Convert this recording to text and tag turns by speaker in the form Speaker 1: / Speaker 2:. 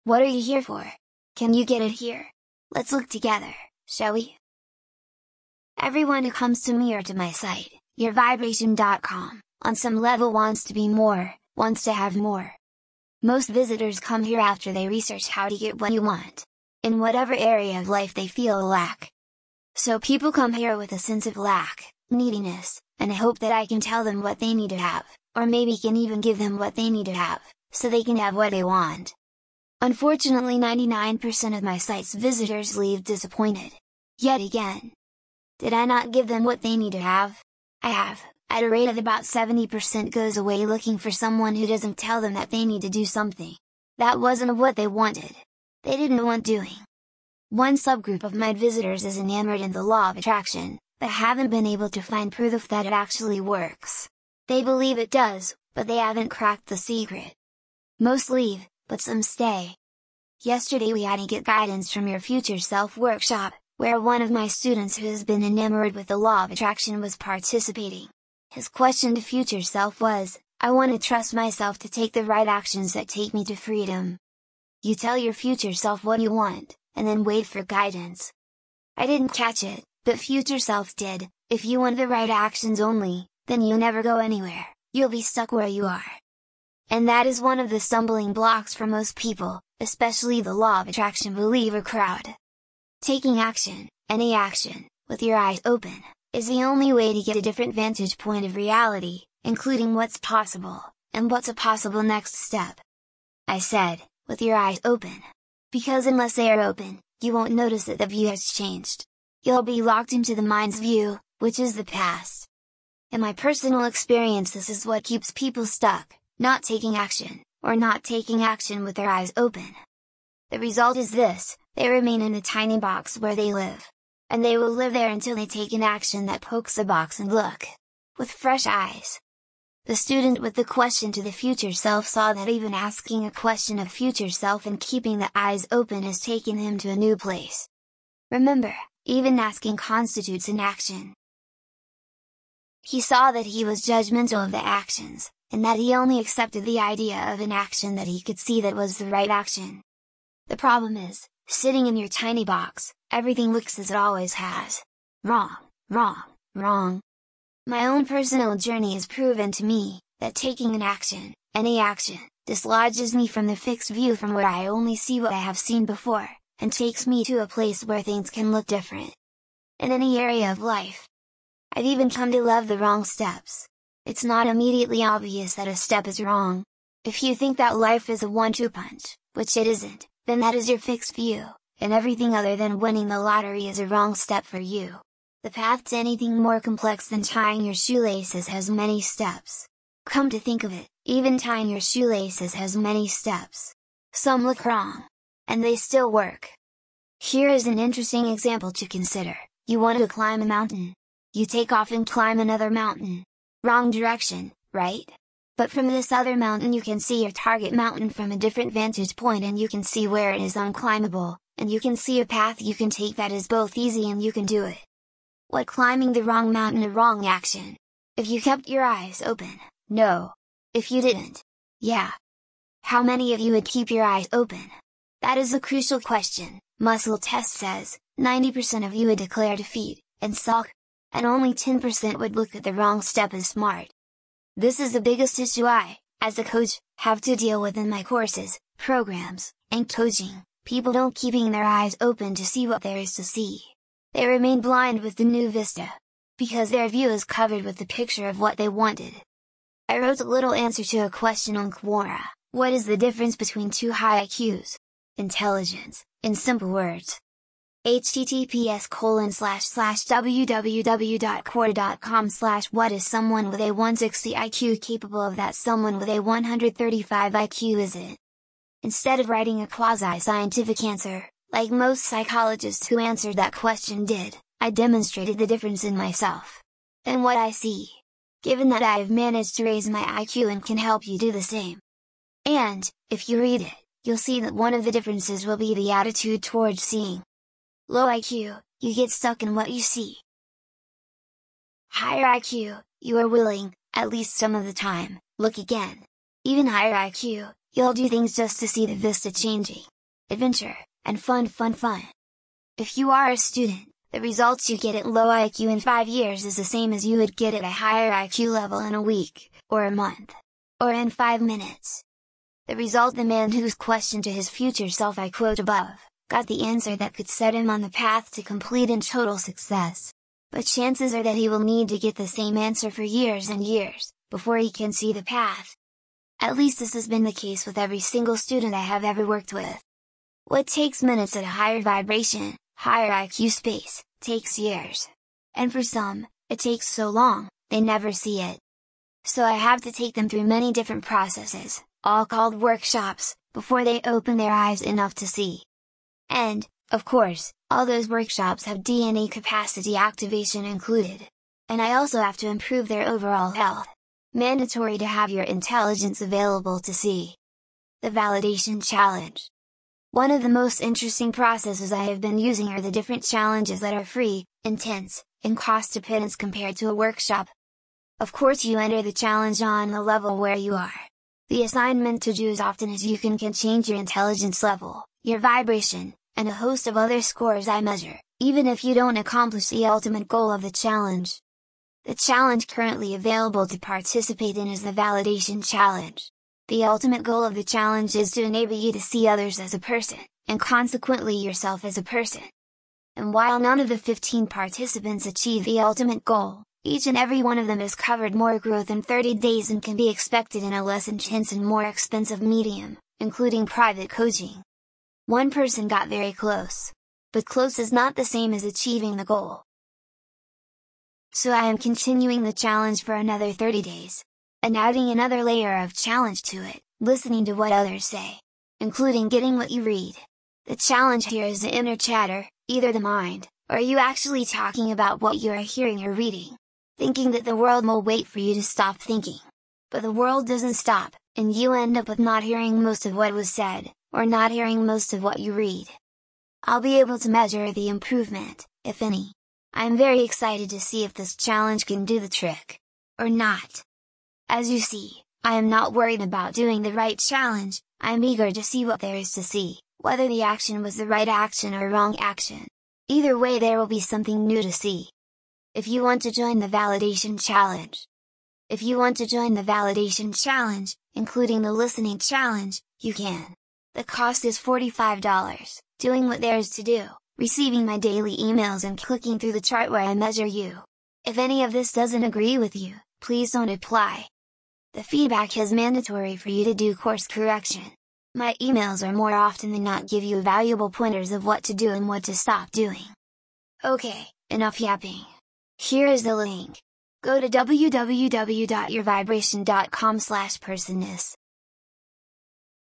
Speaker 1: What are you here for? Can you get it here? Let's look together, shall we? Everyone who comes to me or to my site, yourvibration.com, on some level wants to be more, wants to have more. Most visitors come here after they research how to get what you want, in whatever area of life they feel a lack. So people come here with a sense of lack, neediness, and I hope that I can tell them what they need to have, or maybe can even give them what they need to have, so they can have what they want. Unfortunately 99% of my site's visitors leave disappointed. Yet again. Did I not give them what they need to have? I have. At a rate of about 70% goes away looking for someone who doesn't tell them that they need to do something. That wasn't what they wanted. They didn't want doing. One subgroup of my visitors is enamored in the law of attraction, but haven't been able to find proof that it actually works. They believe it does, but they haven't cracked the secret. Most leave, but some stay. Yesterday we had a Get Guidance from Your Future Self workshop, where one of my students who has been enamored with the law of attraction was participating. His question to future self was, I want to trust myself to take the right actions that take me to freedom. You tell your future self what you want, and then wait for guidance. I didn't catch it, but future self did. If you want the right actions only, then you'll never go anywhere, you'll be stuck where you are. And that is one of the stumbling blocks for most people, especially the law of attraction believer crowd. Taking action, any action, with your eyes open, is the only way to get a different vantage point of reality, including what's possible, and what's a possible next step. I said, with your eyes open. Because unless they are open, you won't notice that the view has changed. You'll be locked into the mind's view, which is the past. In my personal experience, this is what keeps people stuck, not taking action, or not taking action with their eyes open. The result is this: they remain in the tiny box where they live. And they will live there until they take an action that pokes the box and look with fresh eyes. The student with the question to the future self saw that even asking a question of future self and keeping the eyes open has taken him to a new place. Remember, even asking constitutes an action. He saw that he was judgmental of the actions, and that he only accepted the idea of an action that he could see that was the right action. The problem is, sitting in your tiny box, everything looks as it always has. Wrong, wrong, wrong. My own personal journey has proven to me, that taking an action, any action, dislodges me from the fixed view from where I only see what I have seen before, and takes me to a place where things can look different. In any area of life. I've even come to love the wrong steps. It's not immediately obvious that a step is wrong. If you think that life is a 1-2 punch, which it isn't, then that is your fixed view, and everything other than winning the lottery is a wrong step for you. The path to anything more complex than tying your shoelaces has many steps. Come to think of it, even tying your shoelaces has many steps. Some look wrong. And they still work. Here is an interesting example to consider. You want to climb a mountain. You take off and climb another mountain. Wrong direction, right? But from this other mountain you can see your target mountain from a different vantage point, and you can see where it is unclimbable, and you can see a path you can take that is both easy and you can do it. What climbing the wrong mountain a wrong action? If you kept your eyes open, no. If you didn't, yeah. How many of you would keep your eyes open? That is a crucial question. Muscle Test says, 90% of you would declare defeat, and sulk, and only 10% would look at the wrong step as smart. This is the biggest issue I, as a coach, have to deal with in my courses, programs, and coaching. People don't keeping their eyes open to see what there is to see. They remain blind with the new vista. Because their view is covered with the picture of what they wanted. I wrote a little answer to a question on Quora. What is the difference between two high IQs? Intelligence, in simple words. https://www.quora.com/what is someone with a 160 IQ capable of that someone with a 135 IQ is it? Instead of writing a quasi-scientific answer, like most psychologists who answered that question did, I demonstrated the difference in myself. And what I see. Given that I have managed to raise my IQ and can help you do the same. And, if you read it, you'll see that one of the differences will be the attitude towards seeing. Low IQ, you get stuck in what you see. Higher IQ, you are willing, at least some of the time, look again. Even higher IQ, you'll do things just to see the vista changing. adventure, and fun. If you are a student, the results you get at low IQ in 5 years is the same as you would get at a higher IQ level in a week, or a month, or in 5 minutes. The result: the man whose question to his future self I quote above, got the answer that could set him on the path to complete and total success. But chances are that he will need to get the same answer for years and years, before he can see the path. At least this has been the case with every single student I have ever worked with. What takes minutes at a higher vibration, higher IQ space, takes years. And for some, it takes so long, they never see it. So I have to take them through many different processes, all called workshops, before they open their eyes enough to see. And, of course, all those workshops have DNA capacity activation included. And I also have to improve their overall health. Mandatory to have your intelligence available to see. The Validation Challenge. One of the most interesting processes I have been using are the different challenges that are free, intense, and cost dependent compared to a workshop. Of course, you enter the challenge on the level where you are. The assignment to do as often as you can change your intelligence level, your vibration, and a host of other scores I measure, even if you don't accomplish the ultimate goal of the challenge. The challenge currently available to participate in is the Validation Challenge. The ultimate goal of the challenge is to enable you to see others as a person, and consequently yourself as a person. And while none of the 15 participants achieve the ultimate goal, each and every one of them has covered more growth in 30 days than can be expected in a less intense and more expensive medium, including private coaching. One person got very close. But close is not the same as achieving the goal. So I am continuing the challenge for another 30 days. And adding another layer of challenge to it, listening to what others say. Including getting what you read. The challenge here is the inner chatter, either the mind, or you actually talking about what you are hearing or reading. Thinking that the world will wait for you to stop thinking. But the world doesn't stop, and you end up with not hearing most of what was said, or not hearing most of what you read. I'll be able to measure the improvement, if any. I am very excited to see if this challenge can do the trick. Or not. As you see, I am not worried about doing the right challenge, I am eager to see what there is to see, whether the action was the right action or wrong action. Either way, there will be something new to see. If you want to join the Validation Challenge. If you want to join the Validation Challenge, including the Listening Challenge, you can. The cost is $45, doing what there is to do, receiving my daily emails and clicking through the chart where I measure you. If any of this doesn't agree with you, please don't apply. The feedback is mandatory for you to do course correction. My emails are more often than not give you valuable pointers of what to do and what to stop doing. Okay, enough yapping. Here is the link. Go to www.yourvibration.com/personness.